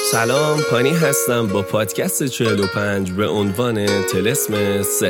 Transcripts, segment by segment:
سلام، پانی هستم با پادکست 45 به عنوان طلسم 3.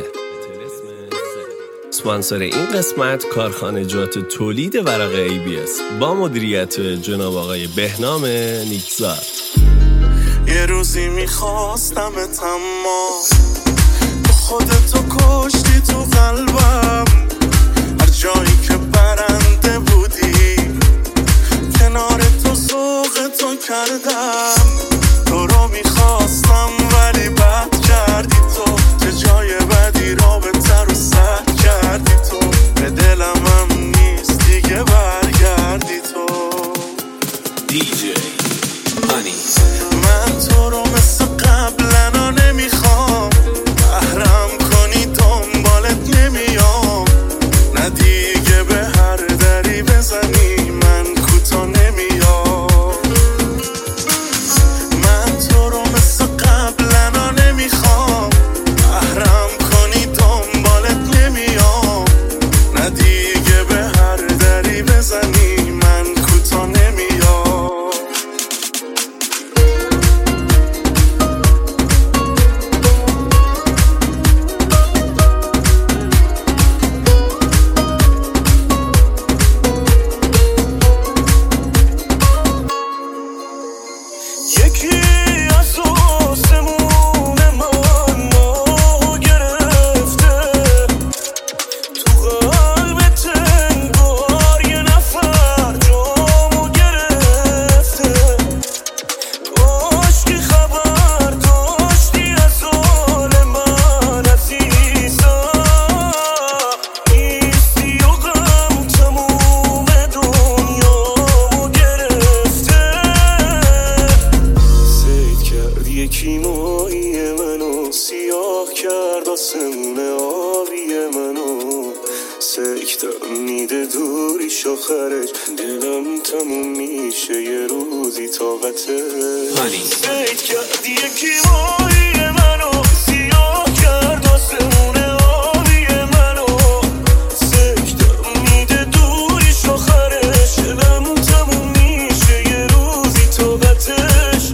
اسپانسر این قسمت کارخانجات تولید ورق ABS با مدیریت جناب آقای بهنام نیکزاد. یه روزی میخواستم اما تو خودتو کشتی تو قلبم، هر جایی که برنده بودی کنار تو ذوقتو کردم. تو رو میخواستم ولی بد کردی تو، که جای بدی رابطه رو سد کردی تو. به دلم هم نیست دیگه برگردی تو. دیجی پانی. من تو رو مثل قبلنا نمیخوام، بهرم کنی دنبالت نمیام. نه دیگه به هر دری بزنی من کوتا نمیام. من تو رو مثل قبلنا نمیخوام، بهرم کنی دنبالت نمیام. نه دیگه به هر دری بزنی من کوتا نمیام. یکی از آسمون من ما گرفته، تو قلبت انگار یه نفر جامو گرفته. کاش که خبر داشتی از حال من عزیزم، نیستی و غم تموم دنیامو گرفته. سید کرد یکی ماهی منو، سیاه کرد آسمون آبی منو. سکتم میده دوریش آخرش، دلم تموم میشه یه روزی طاقته. سید کرد یکی ماهی منو، سیاه کرد آسمون آبی منو. سکتم میده دوریش آخرش، دلم تموم میشه یه روزی طاقتش.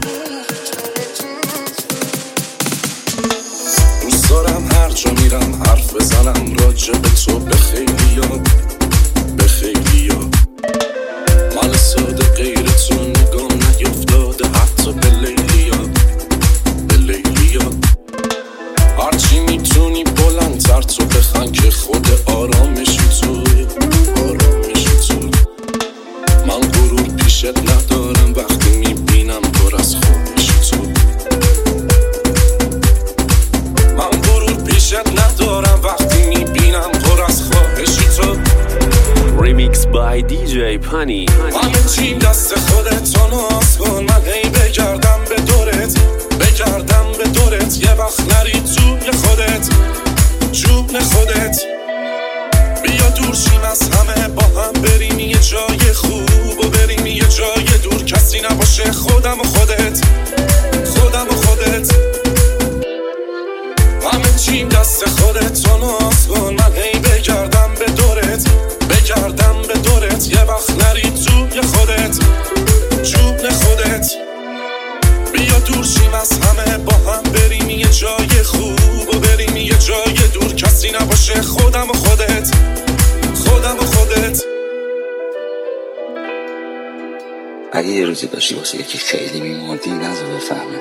دوست دارم هر جا میرم حرف بزنم راجع به تو، به خیلیا به خیلیا. مال ساده غیر تو نگام نیفتاده، حتی به لیلیا به لیلیا. هرچی میتونی بلندتر تو بخن که خود آرامشی تو، آرامشی تو. من غرور پیشت ندارم وقتی میبینم پر از خواهشی تو. من غرور پیشت ندارم وقتی میبینم پر از خواهشی تو. ریمیکس بای دیجی پانی. من چیم دست خودت تو ناز کن، من هی بگردم به دورت، بگردم به دورت. یه وقت نری توی خودت، جون خودت. بیا دور شیم از همه، با هم بریم یه جای خوب و بریم یه جای دور. کسی نباشه خودم و خودت، خودم و خودت. همه چیم دست خودت تو ناز کن، من هی بگردم به دورت، بگردم به دورت. یه وقت نری توی خودت، جون خودت. بیا دور شیم از همه، با هم بریم یه جای خوب و بریم یه جای دور. کسی نباشه خودم و خودت، خودم و خودت. اگه یه روزی داشتی واسه یکی خیلی میموندی، نذار بفهمه.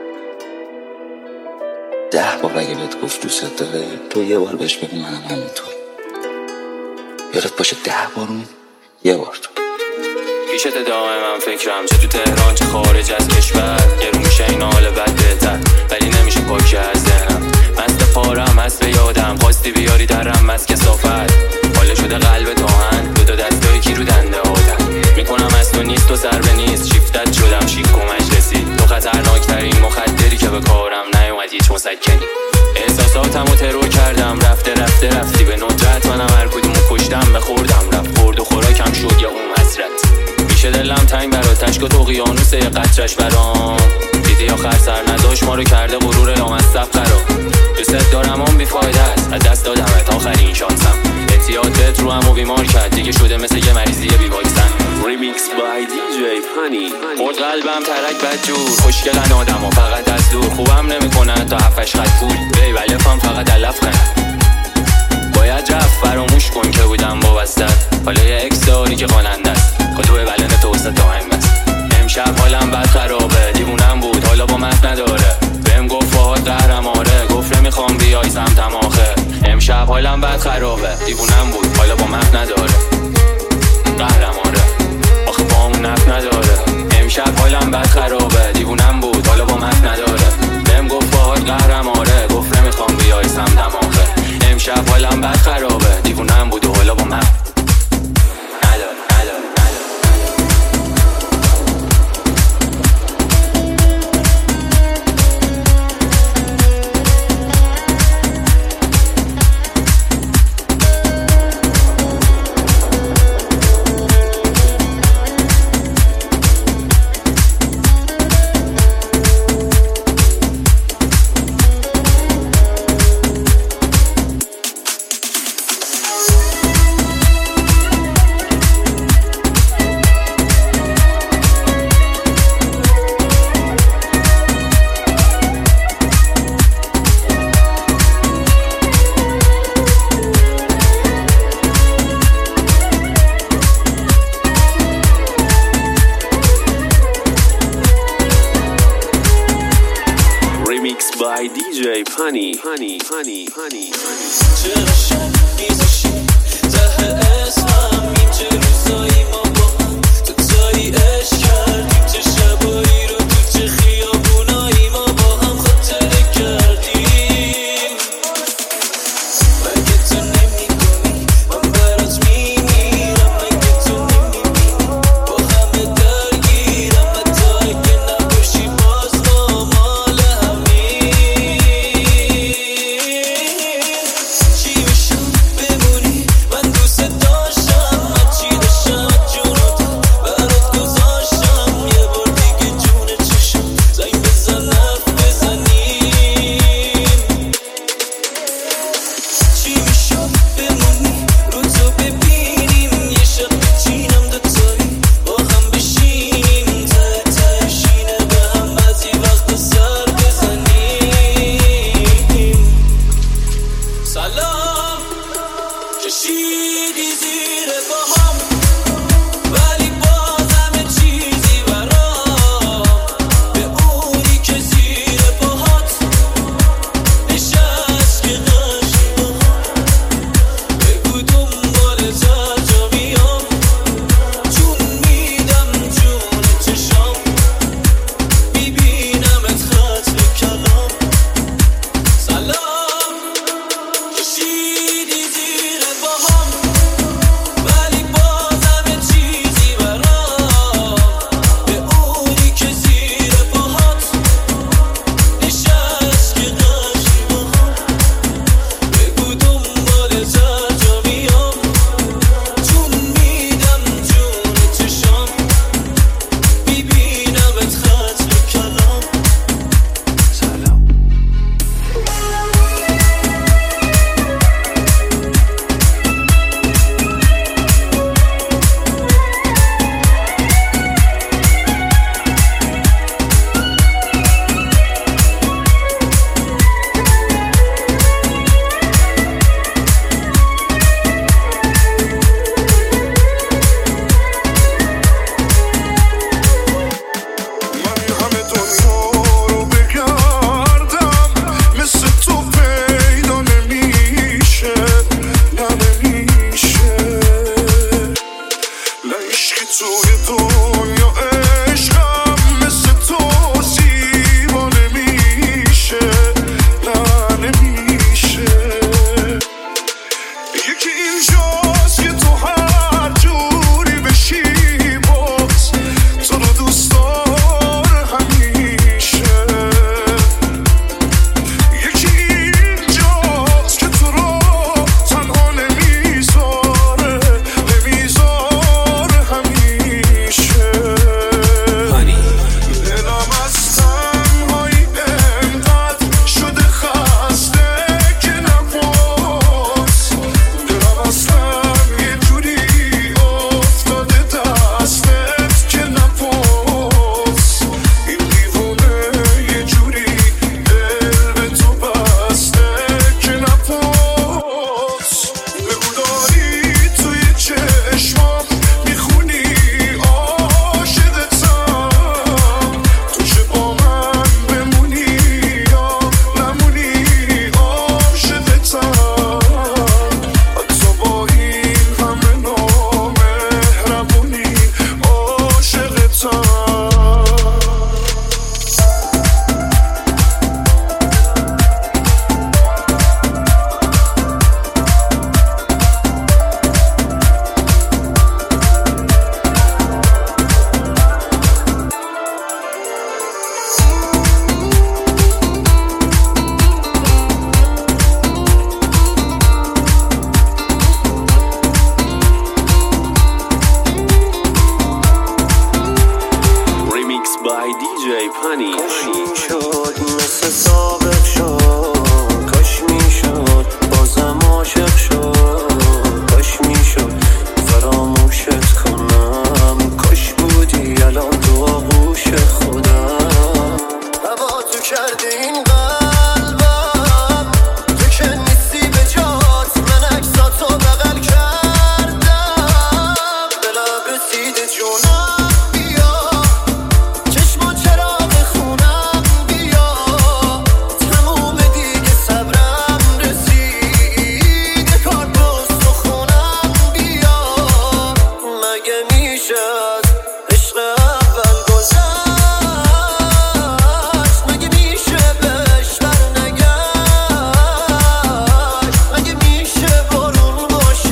10 بار اگه بهت گفت دوست داره، تو یه بار بهش بگو منم همینطور. یادت باشه 10 بار اون، یه بار تو. پیشت دائم من فکرم، چه تو تهران چه خارج از کشور. یه رو میشه این حال بد بهتر، ولی نمیشه پاکی از ذهنم. مست پارم هست به یادم، خواستی بیاری درم مست کسافت. حاله شده قلب تاهن، دوتا دستایی کی رو دنده آدم. میکنم از تو نیست و سر به نیست، شیفتت شدم شیک و مجلسی. تو خطرناکترین مخدری که به کارم نیومد هیچ مسکنی. احساساتمو ترور کردم، رفته رفته رفتی به ندرت. منم هر کدومو کشتم بخوردم، رفت خورد و خوراکم شد یا اون حسرت. میشه دلم تنگ برات، تشک و تو قیانوسه یه قطرش برام. دیدی آخر سر نداشت ما رو کرده غرور یا مصب قرار. دوست دارم اون بیفایده است، از دست دادمت آخرین شانسم. اعتیادت رو همو بیمار کرد دیگه، شده مثل یه مریضی بی واکسن. ریمیکس بای دی جی پانی. خود قلبم ترک بدجور، خوشگلن آدم و فقط از دور، خوبم نمیکنن تا 7-8 خط پول، بیبلفم فقط علف کن. باید رفت فراموش کن که بودم وابستت، حالا یه اکس داری که خواننده است، کدو بلن تو وسط تایم بست. امشب حالم بد خرابه، دیوونم بود حالا با مف نداره، بهم گفت فهاد قهرماره، گفت نمیخوام بیای سمتم آخه. امشب حالم بد خرابه، دیوونم بود حالا با مف نداره، قهرماره آخه با همون نف نداره. امشب حالم بد خرابه، دیوونم بود حالا با مف نداره، بهم گفت فهاد قهرماره، گفت نمیخوام بیای سمتم آخه. امشب حالم بد خرابه، دیوونم بود و حالا با مف by DJ Punny. چرا شب میزشی ته اسمم این چه روزایی ما با هم تو تایی عشق کردیم، چه شبایی رو تو چه خیابونایی ما با هم خاطره کردیم. مگه تو نمیدونی من برات میمیرم، مگه تو نمیبینی با همه درگیرم، حتی اگه نباشی باز ما مال همین. چی میشم بمونی پانی. کاش میشد مثل سابق شد، کاش میشد بازم عاشق شد، کاش میشد فراموشت کنم، کاش بودی الان تو آغوش خودم. هوا تو کردی این قلبم، تو که نیستی به جات، من عکساتو بغل کردم، دلم رسیده جونم بیا، چشما چراغ خونم بیا، تموم دیگه صبرم رسیده، کار دوست و خونم بیا، مگه میشه از عشق اول گذشت، مگه میشه بهش برنگشت، مگه میشه بارون باشه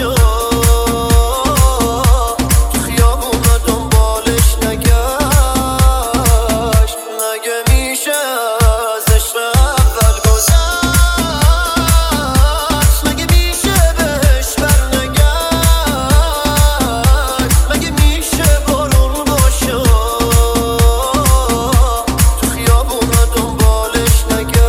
تو خیابونا دنبالش نگشت، مگه میشه از عشق اول گذشت، مگه میشه بهش برنگشت، مگه میشه بارون باشه تو خیابونا دنبالش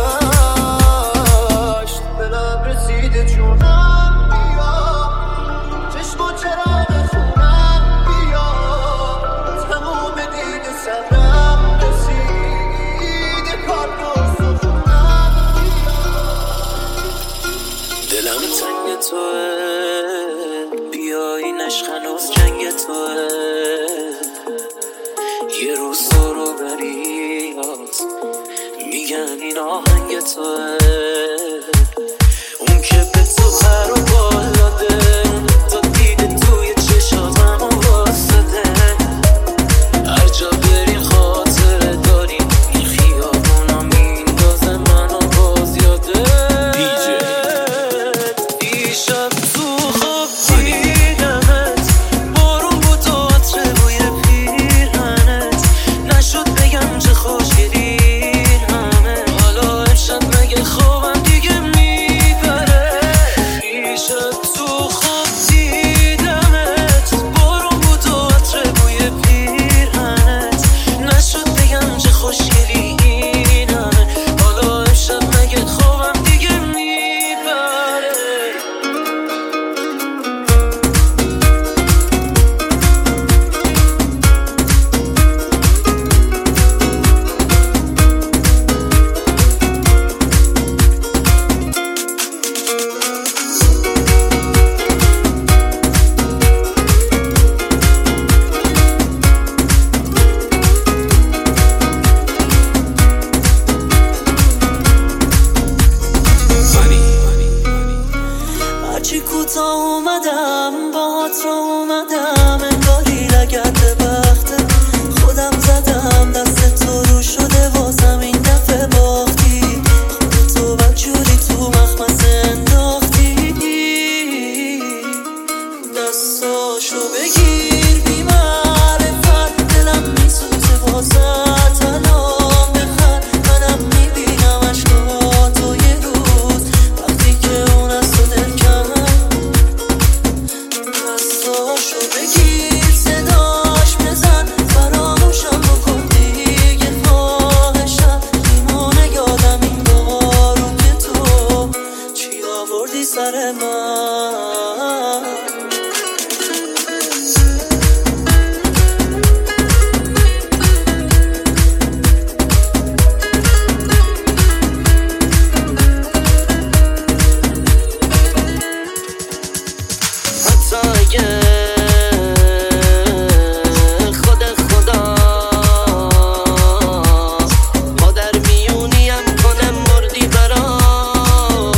نگشت، دلم رسیده جونم بیا، چشم و چراغ خونم بیا، تموم دیگه صبرم رسیده، کار دوست و خونم دلم تنگ توه، بیاین عشق هنوز جنگ توه، یه روز تو رو بریات میگن این آهنگ توه، اون که به تو پر و بال داده، تا دیده توی چشاتم و واسده، هر جا بریم خاطره داریم، این خیابونا میندازه منو باز یاده. دیشب تو خواب دیدمت، بارون بود و عطر بوی پیرهنت، نشد بگم چه خوشگلی این همه، حالا امشب مگه خوابم دیگه میبره. دیشب تو خواب دیدمت، بارون بود و عطر بوی پیرهنت، نشد بگم چه خوشگلی این همه، حالا امشب مگه خوابم دیگه میبره. هرچی کوتاه اومدم باهات رو اومدم، انگاری لگد بخته خودم زدم، دست تو رو شده واسم این دفعه باختی، خودتو بدجوری تو مخمسه انداختی، دستاشو بگیر بی معرفت، دلم میسوزه واسه الان بخند، منم میبینم عشقاتو یه روز وقتی که اون از تو دل کمه، دستاشو بگیر صداش بزن، فراموشم بکن دیگه خواهشم، میمونه یادم این بارو که تو چی آوردی سر من. حتی اگه خود خدا ما در میونیم کنم مردی برام،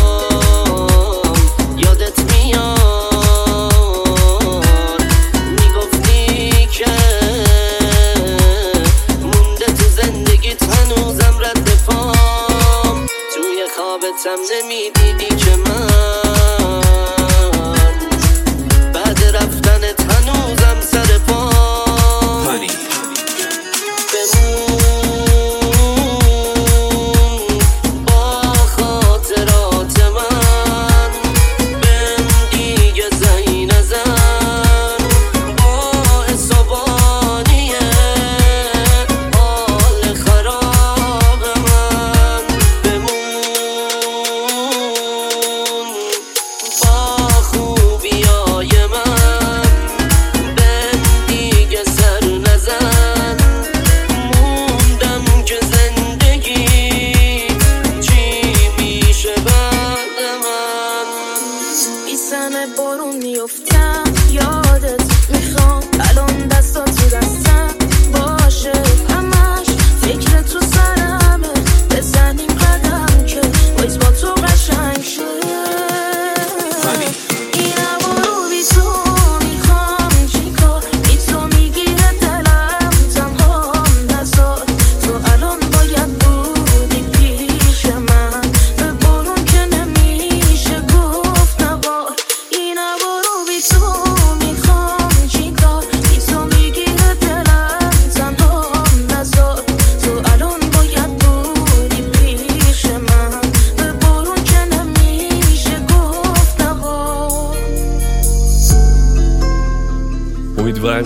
یادت میاد میگفتی که مونده تو زندگیت هنوزم رد پام، توی خوابتم نمیدیدی که من بعد رفتنت هنوزم سر پام، بمون با خاطرات من، بهم دیگه زنگ نزن، باعث و بانیه حال خراب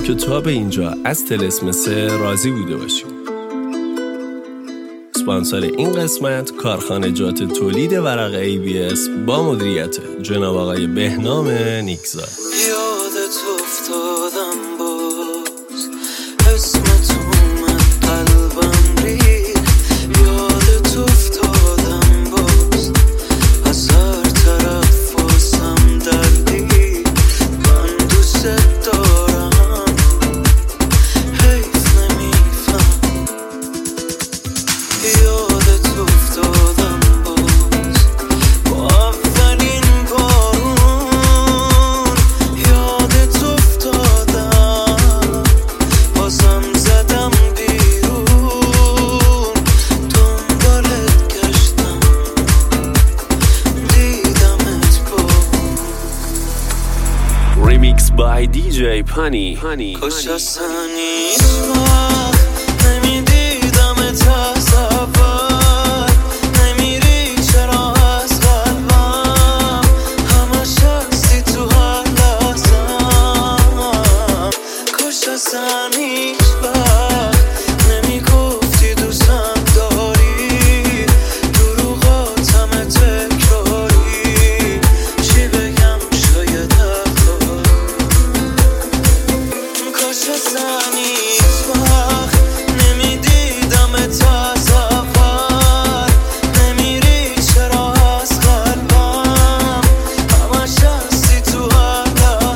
که تا به اینجا از طلسم 3 راضی بوده باشیم. اسپانسر این قسمت کارخانجات تولید ورق ABS با مدیریت جناب آقای بهنام نیکزاد. یادت افتادم باز اسمتون من قلبم ریخت، یادت افتادم باز از هر طرف واسم دردی، من دوست دارم حیف نمیفهم. یادت افتادم باز با اولین بارون، یادت افتادم بازم زدم بیرون، دنبالت گشتم دیدمت با ریمیکس بای DJ پانی. کاش اصلا هیچ وقت نمیدیدمت از اول، نمیری چرا از قلبم، همش هستی تو هر لحظم. کاش اصلا هیچ وقت نمیگفتی دوستم داری، دروغات همه تکراری، چی بگم شاید حق داری. کاش اصلا هیچ وقت نمیدیدمت از اول، نمیری چرا از قلبم، همش هستی تو هر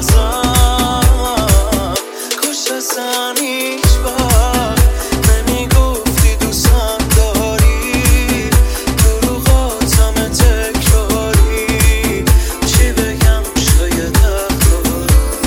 لحظم. کاش اصلا هیچ وقت نمیگفتی دوستم داری، دروغات همه تکراری، چی بگم شاید حق داری.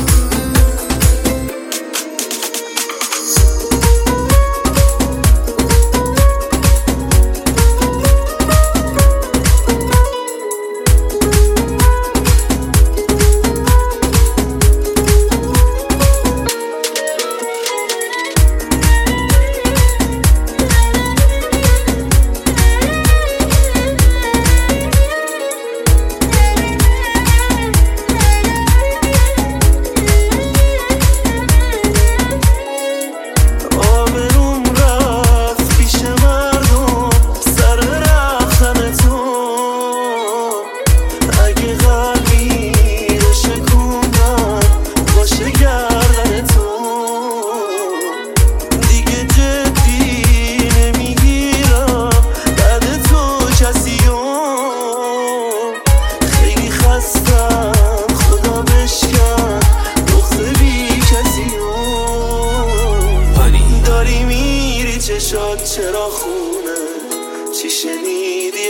آبروم رفت پیش مردم سر رفتن تو، اگه قلبی رو شکوندم باشه گردن تو، دیگه جدی نمیگیرم بعد تو کسیو، خیلی خستم خدا بشکن بغض بی کسیو. داری میری چشات چرا خونه، چی شنیدی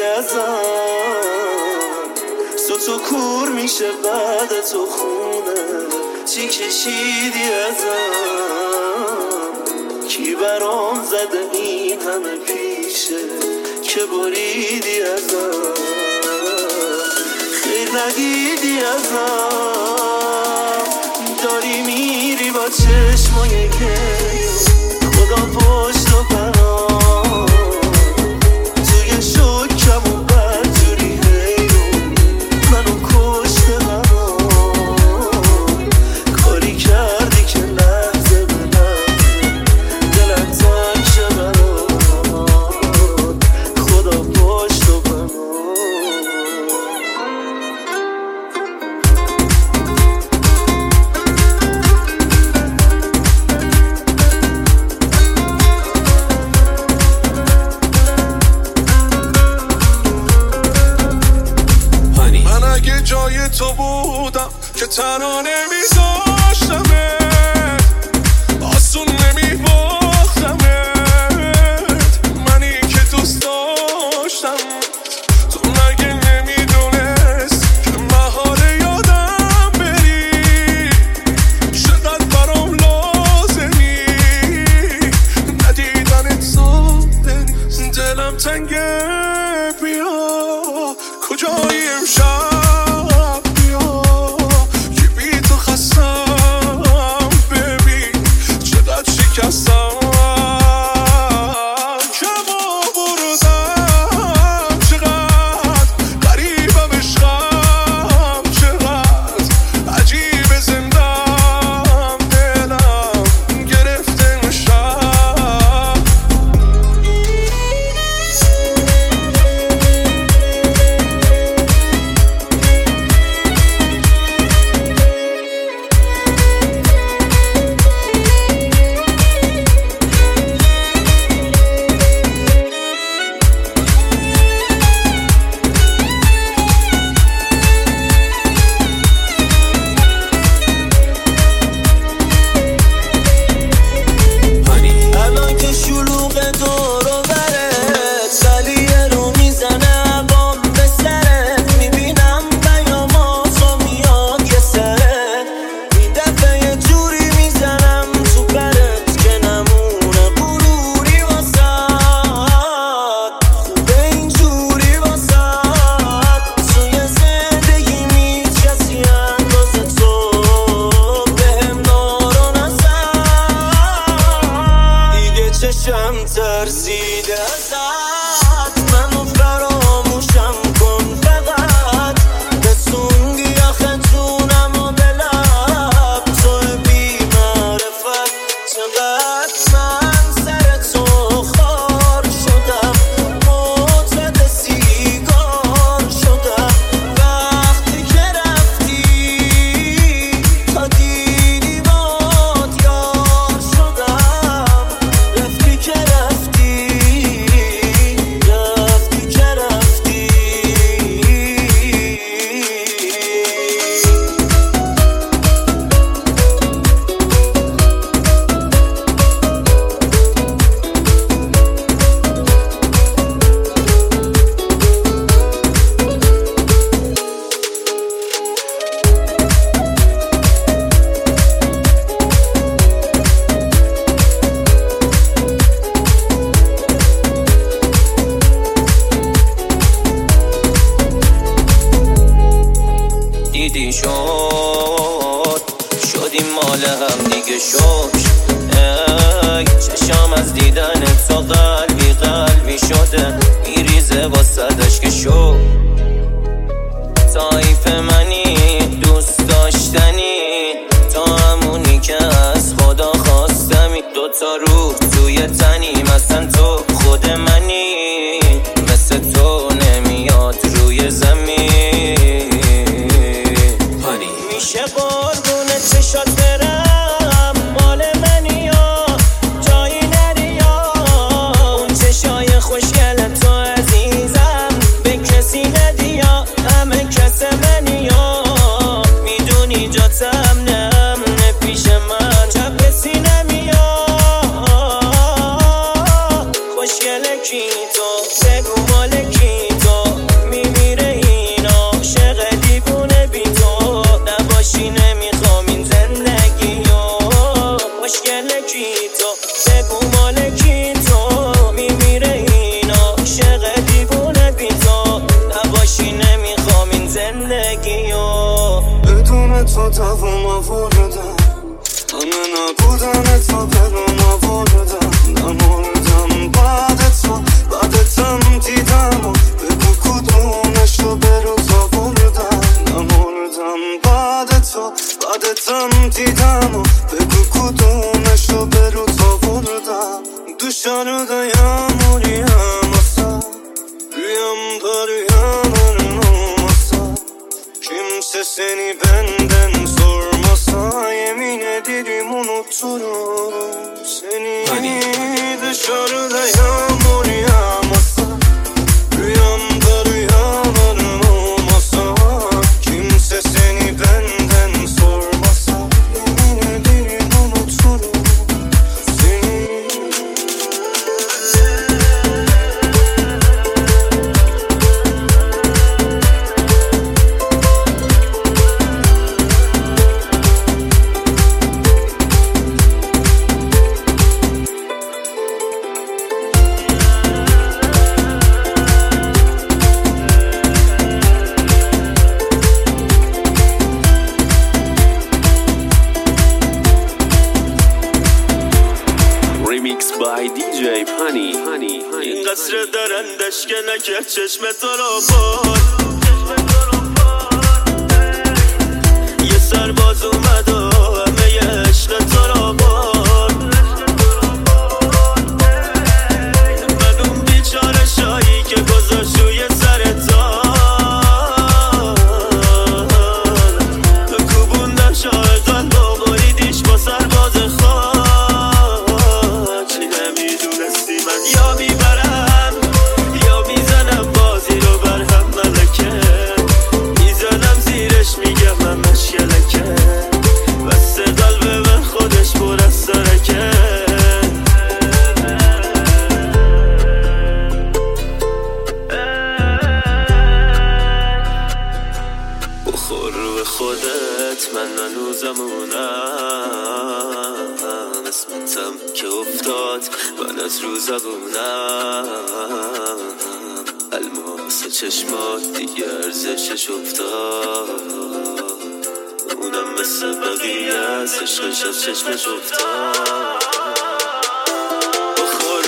ازم، سوتو کور میشه بعد تو خونه، چی کشیدی ازم، کی برام زده این همه پیشه که بریدی ازم، خیر ندیدی ازم. داری میری با چشمای گریه، خدا پشت و پناه، توی شکم و بدجوری حیرون منو کشته غمان، کاری کردی که لحظه به لحظه دلت تنگ شه برام، خدا پشت و پناه. جای تو بودم که تنها نمیذاشتمت، آسون نمیباختمت، منی که دوست داشتم تو مگه نمیدونست که محاله یادم بری، چقدر برام لازمی ندیدنت صبح دلم تنگه، بیا کجایی امشب چشم ترسیده ازت، منو فراموشم کن فقط، رسوندی آخه جونم و به لب، تو بی معرفت چقدر من سر تو خار شدم، معتاد سیگار شدم، وقتی که رفتی تا دیدی باد یار شدم، رفتی که رفتی که رفتی. دیدی شدیم مال هم دیگه شوش، ای چشام از دیدن تو قلبی شده، میریزه واسدش که شو تایپ منی، دوست داشتنی، تا همونی که از خدا خواستمی، دوتا روح توی تنی، مثلا تو خود منی، مثل تو نمیاد روی زمین، میشه قربون چشات برم، مال منی یا جایی نری یا اون چشای خوشگل تو عزیزم، به کسی ندی یا همه کس منی یا میدونی جاتم نمونه پیش من، چپ سینم یا خوشگل کی تو بگو مال کی تو، میمیره این عاشق دیوونه بی تو، نباشی نمیخوام این زندگی رو، خوشگل کی تو بگو مال کی تو، میمیره این عاشق دیوونه بی تو، نباشی نمیخوام این زندگی رو. بدون تو تفهم آوردم، همه نبودن تو برام آوردم، نموردم بعد بعدتم دیدم و بگو کدومش رو بروز آوردم، نموردم بعدتم دیدم و بگو کدومش رو بروز آوردم، دوشانو دایم مریم واسه rüyam olmasa, kimse seni benden sormasa, yemin ederim unuturum seni. Dışarıda yağmur yağmasa, rüyamda rüyalarım olmasa, kimse seni benden sormasa, yemin ederim unuturum seni. Remix by DJ Pani. این قصر درندش که نکرد چشم تو رو بار، یه سرباز اومد و همه عشق تو رو بار، من اون بیچاره شایی که گذاشت روی سر تار، کوبوندم شاهدان با بریدیش با سرباز خاک، نمیدونستی من یا میبرم یا میزنم بازی رو بر هم، ملکه میزنم زیرش میگم من مشکلکه، بس قلب من خودش پر از سرکه. بخور به خودت من هنوزمونم، اسمتم که افتاد من از رو زبونم، الماس چشمات دیگه ارزشش افتاد، اونم مثل بقیه از عشقش از چشمش افتاد. بخور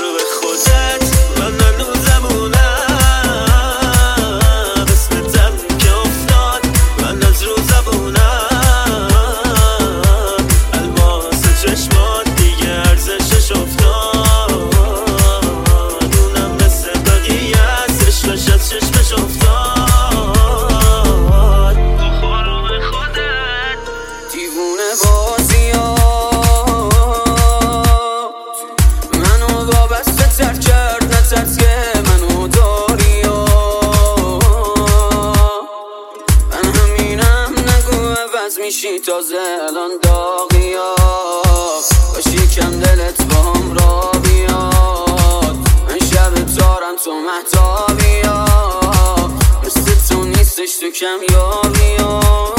تازه الان داغیا باش یکم دلت با هم را بیاد من شب تارم تو محتابیا مثل تو نیستش تو کمیابیا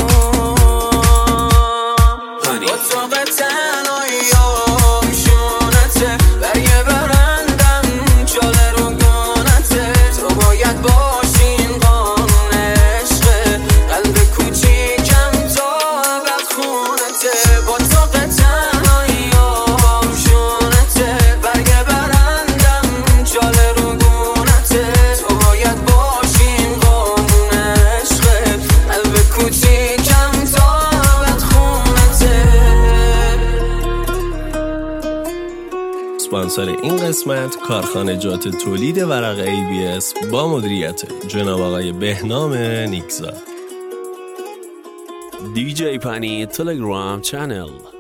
با تو به تنهاییام شونته برگه برندم چاله رو گونته تو باید باشین قانون عشقه قلب کوچیکم تا بدخونته با تو به تنهاییام شونته برگه برندم چاله رو گونته تو باید باشین قانون عشقه قلب کوچیکم تا اسپانسر این قسمت کارخانجات تولید ورق ABS با مدیریت جناب آقای بهنام نیکزاد. DJ Pani Telegram Channel.